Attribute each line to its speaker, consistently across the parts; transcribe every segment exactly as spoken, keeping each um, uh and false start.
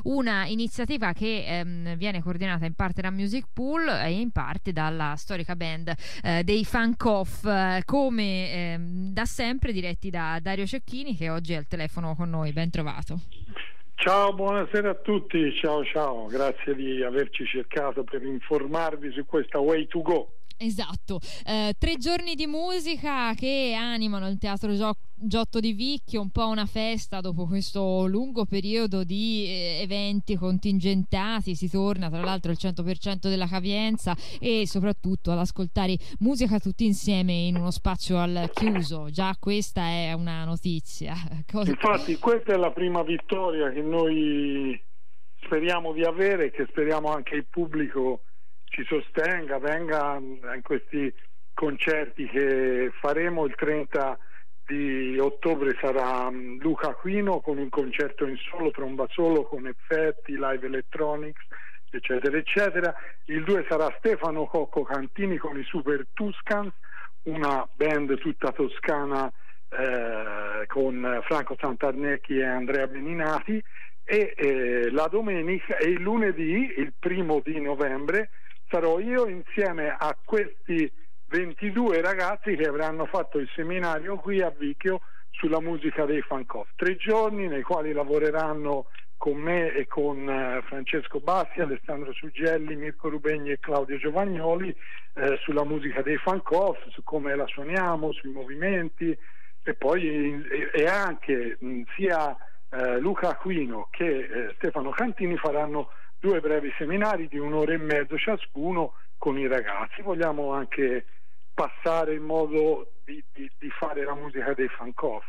Speaker 1: una iniziativa che ehm, viene coordinata in parte da Music Pool e in parte dalla storica band eh, dei Funk Off, eh, come ehm, da sempre diretti da Dario Cecchini, che oggi è al telefono con noi. Ben trovato.
Speaker 2: Ciao, buonasera a tutti, ciao ciao, grazie di averci cercato per informarvi su questa Way to Go.
Speaker 1: Esatto, eh, tre giorni di musica che animano il Teatro Gio- Giotto di Vicchio, un po' una festa dopo questo lungo periodo di eh, eventi contingentati. Si torna tra l'altro al cento per cento della capienza e soprattutto ad ascoltare musica tutti insieme in uno spazio al chiuso. Già questa è una notizia. Cosa...
Speaker 2: Infatti questa è la prima vittoria che noi speriamo di avere, che speriamo anche il pubblico ci sostenga, venga in questi concerti che faremo. Il trenta di ottobre sarà Luca Aquino con un concerto in solo, tromba solo, con effetti, live electronics, eccetera eccetera. Il due sarà Stefano Cocco Cantini con i Super Tuscans, una band tutta toscana eh, con Franco Santarnecchi e Andrea Beninati, e eh, la domenica e il lunedì, il primo di novembre, sarò io insieme a questi ventidue ragazzi che avranno fatto il seminario qui a Vicchio sulla musica dei Funk Off. Tre giorni nei quali lavoreranno con me e con eh, Francesco Bassi, Alessandro Suggelli, Mirko Rubegni e Claudio Giovagnoli eh, sulla musica dei Funk Off, su come la suoniamo, sui movimenti, e poi e, e anche mh, sia eh, Luca Aquino che eh, Stefano Cantini faranno due brevi seminari di un'ora e mezzo ciascuno con i ragazzi. Vogliamo anche passare il modo di, di, di fare la musica dei Funk Off.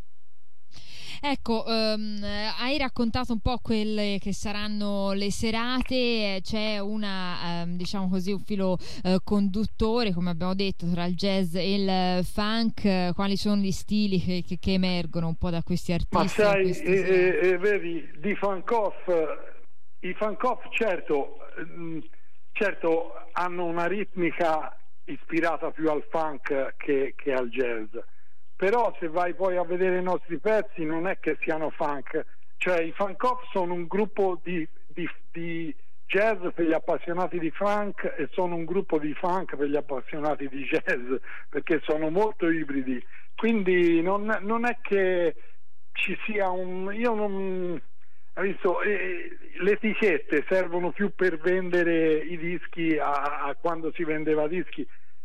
Speaker 1: Ecco, um, hai raccontato un po' quelle che saranno le serate. C'è una, um, diciamo così, un filo uh, conduttore, come abbiamo detto, tra il jazz e il funk. Quali sono gli stili che, che, che emergono un po' da questi artisti?
Speaker 2: Ma sai, eh, eh, vedi, di Funk Off, i Funk Off certo, certo hanno una ritmica ispirata più al funk che, che al jazz, però se vai poi a vedere i nostri pezzi non è che siano funk, cioè i Funk Off sono un gruppo di, di, di jazz per gli appassionati di funk e sono un gruppo di funk per gli appassionati di jazz, perché sono molto ibridi, quindi non, non è che ci sia un... io non... Hai visto, eh, le etichette servono più per vendere i dischi a, a quando si vendeva dischi.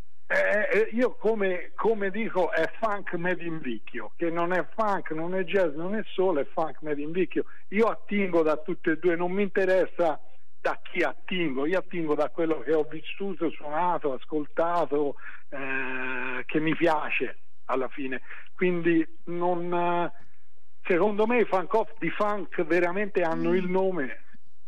Speaker 2: Eh, io come, come dico, è funk made in Vicchio, che non è funk, non è jazz, non è solo, è funk made in Vicchio. Io attingo da tutte e due, non mi interessa da chi attingo, io attingo da quello che ho vissuto, suonato, ascoltato, eh, che mi piace alla fine. Quindi non... secondo me i Funk Off di funk veramente hanno il nome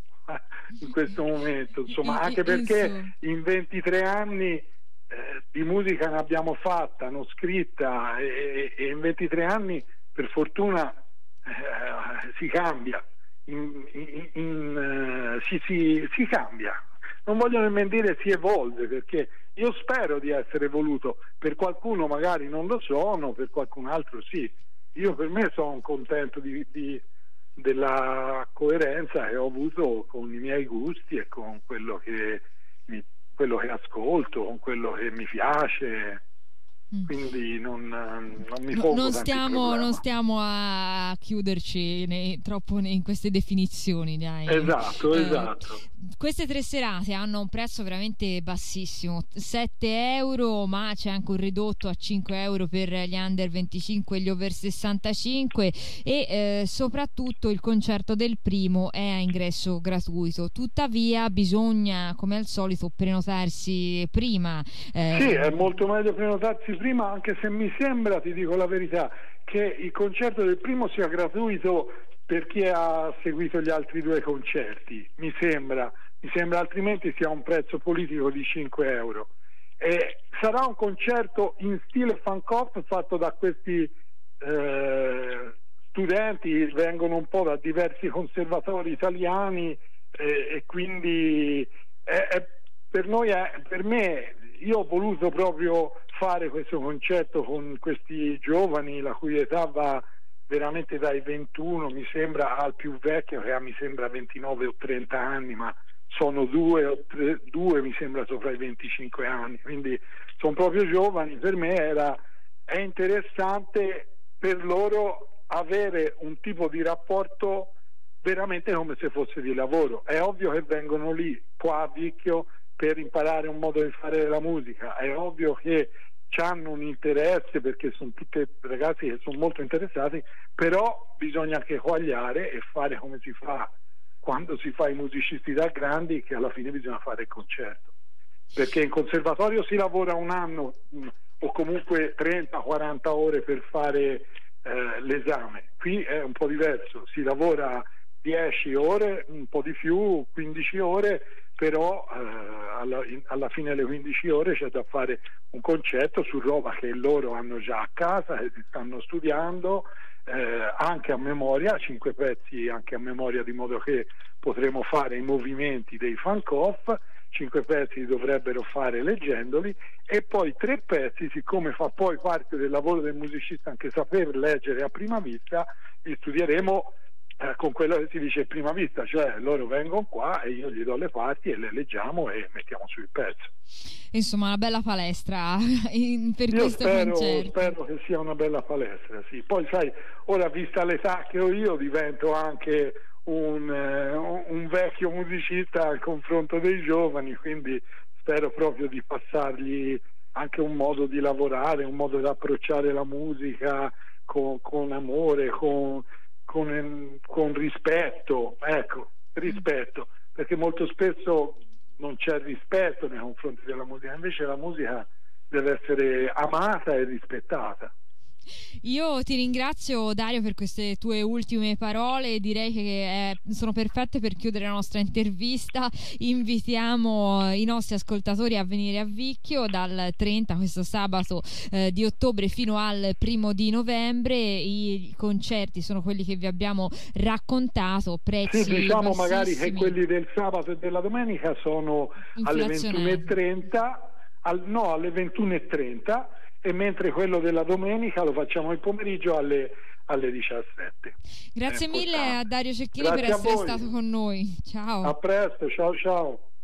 Speaker 2: in questo momento, insomma, anche perché in ventitré anni eh, di musica ne abbiamo fatta, non scritta, e, e in ventitré anni per fortuna eh, si cambia, in, in, in, uh, si, si, si cambia, non voglio nemmeno dire si evolve, perché io spero di essere evoluto, per qualcuno magari non lo sono, per qualcun altro sì. Io per me sono contento di, di, della coerenza che ho avuto con i miei gusti e con quello che, mi, quello che ascolto, con quello che mi piace. Quindi non, non mi pongo
Speaker 1: non
Speaker 2: tanti
Speaker 1: stiamo,
Speaker 2: problemi.
Speaker 1: non stiamo a chiuderci nei, troppo in queste definizioni, dai.
Speaker 2: Esatto,
Speaker 1: eh,
Speaker 2: esatto.
Speaker 1: Queste tre serate hanno un prezzo veramente bassissimo, sette euro, ma c'è anche un ridotto a cinque euro per gli under venticinque e gli over sessantacinque, e eh, soprattutto il concerto del primo è a ingresso gratuito. Tuttavia bisogna, come al solito, prenotarsi prima. Eh,
Speaker 2: sì, è molto meglio prenotarsi prima, anche se mi sembra, ti dico la verità, che il concerto del primo sia gratuito per chi ha seguito gli altri due concerti, mi sembra, mi sembra, altrimenti sia un prezzo politico di cinque euro. E sarà un concerto in stile Funk Off fatto da questi eh, studenti, vengono un po' da diversi conservatori italiani, eh, e quindi è, è, per noi è, per me, io ho voluto proprio fare questo concerto con questi giovani la cui età va veramente dai ventuno, mi sembra, al più vecchio che ha mi sembra ventinove o trenta anni, ma sono due o tre, due mi sembra sopra i venticinque anni, quindi sono proprio giovani. Per me era, è interessante per loro avere un tipo di rapporto veramente come se fosse di lavoro. È ovvio che vengono lì qua a Vicchio per imparare un modo di fare la musica, è ovvio che hanno un interesse perché sono tutti ragazzi che sono molto interessati, però bisogna anche quagliare e fare come si fa quando si fa i musicisti da grandi, che alla fine bisogna fare il concerto, perché in conservatorio si lavora un anno mh, o comunque trenta quaranta ore per fare eh, l'esame. Qui è un po' diverso, si lavora dieci ore, un po' di più, quindici ore, però eh, alla, in, alla fine delle quindici ore c'è da fare un concerto su roba che loro hanno già a casa, che si stanno studiando, eh, anche a memoria, cinque pezzi anche a memoria, di modo che potremo fare i movimenti dei Fancoff, cinque pezzi dovrebbero fare leggendoli, e poi tre pezzi, siccome fa poi parte del lavoro del musicista anche saper leggere a prima vista, li studieremo Eh, con quello che si dice a prima vista, cioè loro vengono qua e io gli do le parti e le leggiamo e mettiamo su il pezzo.
Speaker 1: Insomma, una bella palestra in, per
Speaker 2: io
Speaker 1: questo
Speaker 2: spero,
Speaker 1: concerto.
Speaker 2: spero che sia una bella palestra, sì. Poi sai, ora vista l'età che ho io divento anche un, eh, un vecchio musicista al confronto dei giovani, quindi spero proprio di passargli anche un modo di lavorare, un modo di approcciare la musica con, con amore, con Con, con rispetto, ecco, rispetto, perché molto spesso non c'è rispetto nei confronti della musica, invece la musica deve essere amata e rispettata.
Speaker 1: Io ti ringrazio, Dario, per queste tue ultime parole, direi che eh, sono perfette per chiudere la nostra intervista. Invitiamo i nostri ascoltatori a venire a Vicchio dal trenta, questo sabato eh, di ottobre, fino al primo di novembre. I concerti sono quelli che vi abbiamo raccontato, prezzi
Speaker 2: sì, diciamo magari che
Speaker 1: bassissimi.
Speaker 2: quelli del sabato e della domenica sono alle ventuno e trenta, al, no, alle ventuno e trenta, e mentre quello della domenica lo facciamo il pomeriggio alle, alle diciassette.
Speaker 1: Grazie mille a Dario Cecchini
Speaker 2: Grazie
Speaker 1: per essere
Speaker 2: a voi.
Speaker 1: stato con noi. Ciao.
Speaker 2: A presto, ciao ciao.